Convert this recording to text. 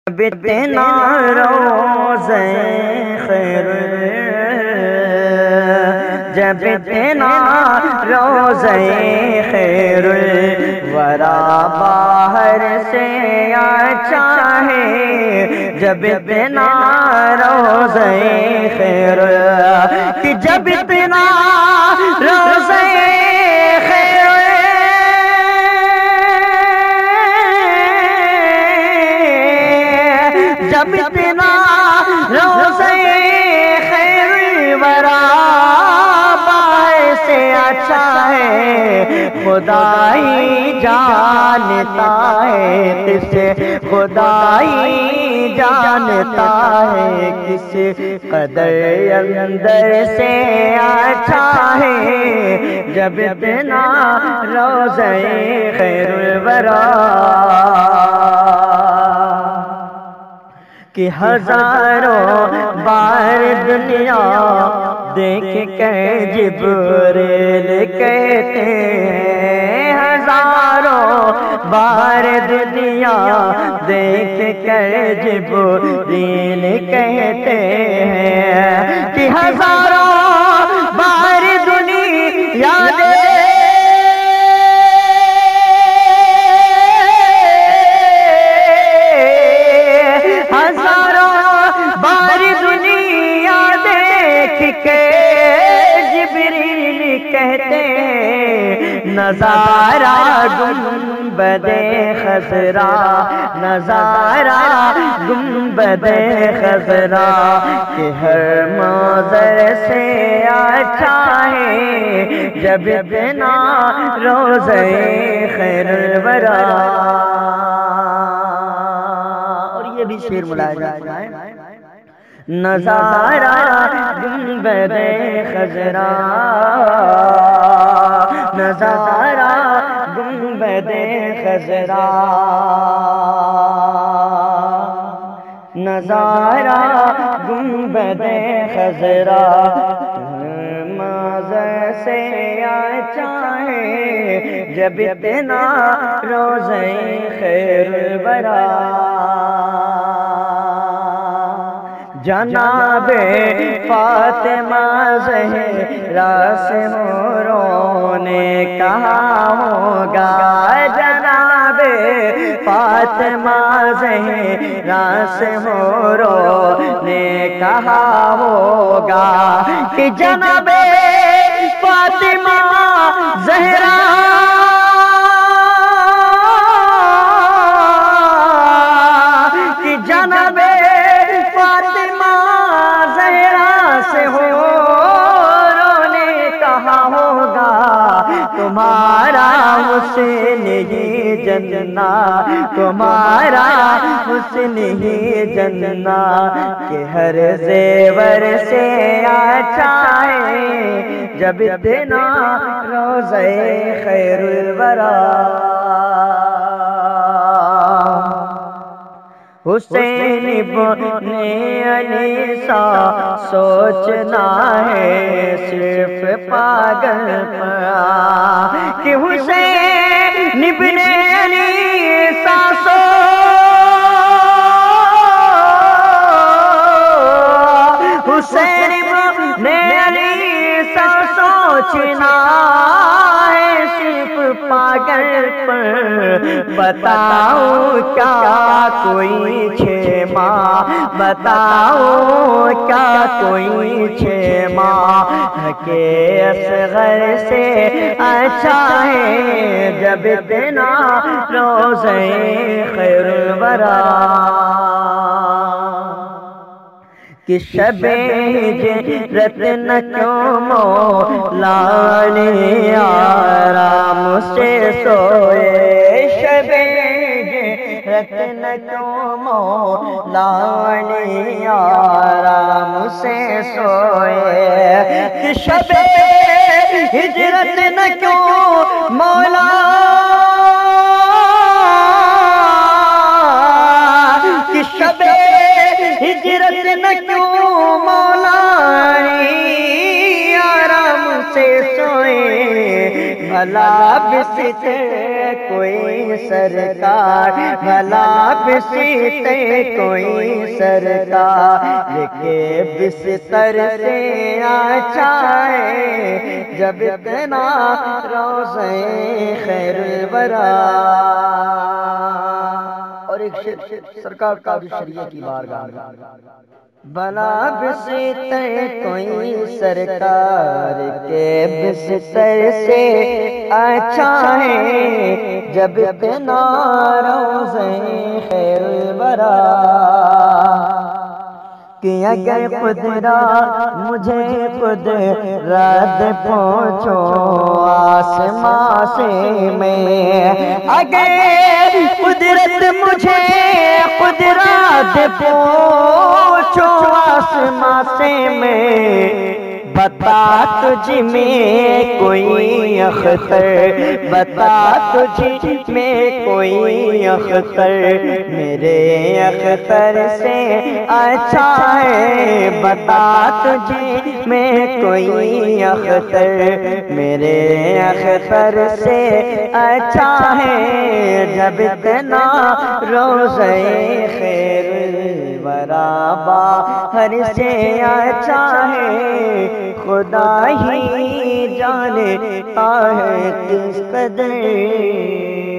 بتنا روزے خیر جب تنا روزے خیر ورا باہر سے اچھا ہے جب تنا روزے خیر کہ جب تنا روزے جب تنا روزے خیر ورا باہر سے اچھا ہے خدائی جانتا ہے کس خدائی جانتا ہے کس قدر اندر سے اچھا ہے جب تنا روزے خیر ورا کہ ہزاروں بار دنیا دیکھ کے جبریل کہتے ہیں ہزاروں بار دنیا دیکھ کے جبریل کہتے ہیں کہ ہزاروں بار دنیا کہتے نظارہ گنبد خضرا نظارہ گنبد خضرا کہ ہر منظر سے اچھا ہے جب تنا روزے خیر ورا اور یہ بھی شعر ملاحظہ ہے نظارہ گنبد خضرا نظارہ گنبد خضرا نظارہ گنبد خضرا منظر سے اچھا ہے جب تنا روزے خیر ورا جناب فاطمہ زہرا سے حوروں نے کہا ہوگا جناب فاطمہ زہرا سے حوروں نے کہا ہوگا کہ جناب فاطمہ زہرا کہ جناب تمہارا حسن ہی جننا تمہارا حسن ہی جننا کہ ہر زیور سے اچھا ہے جب تنا روزے خیر الورا حسین ابن علی سا سوچنا ہے صرف پاگل پا کہ حسین ابن علی سا حسین ابن علی سا سوچنا ہے صرف پاگل پر بتاؤ کیا کوئی چھ ماہ بتاؤ کیا کوئی چھ ماہ کہ اصغر سے اچھا ہے جب تنا روزے خیر الورا کہ شب ہجرت نہ کیوں مولا نے آرام سے سوئے شب ہجرت نہ کیوں مولا نے آرام سے سوئے کہ شب ہجرت نہ کیوں مولا کہ شب ہجرت نہ کیوں مولا آرام سے سوئے، بھلا بستر کوئی سرکار، بھلا بستر کوئی سرکار، کے بستر سے آچائے جب اتنا روضہ خیر الورا۔ اور ایک شعر سرکار قادری شریعہ کی بارگاہ میں، بھلا بستر کوئی سرکار کے بستر سے اچھا ہے جب اتنا روضہ خیر الورا، کہ اگر قدرت مجھے قدرت پہنچو آسمان سے میں، اگر قدرت مجھے قدرت پہنچو آسمان سے میں، بتا تجھ میں کوئی اختر، بتا تجھ میں کوئی اختر، میرے اختر سے اچھا ہے، بتا تجھ میں کوئی اختر، میرے اختر سے اچھا ہے جب اتنا روضہ خیر الورا باہر سے اچھا ہے، خدا ہی جانتا ہے کس قدر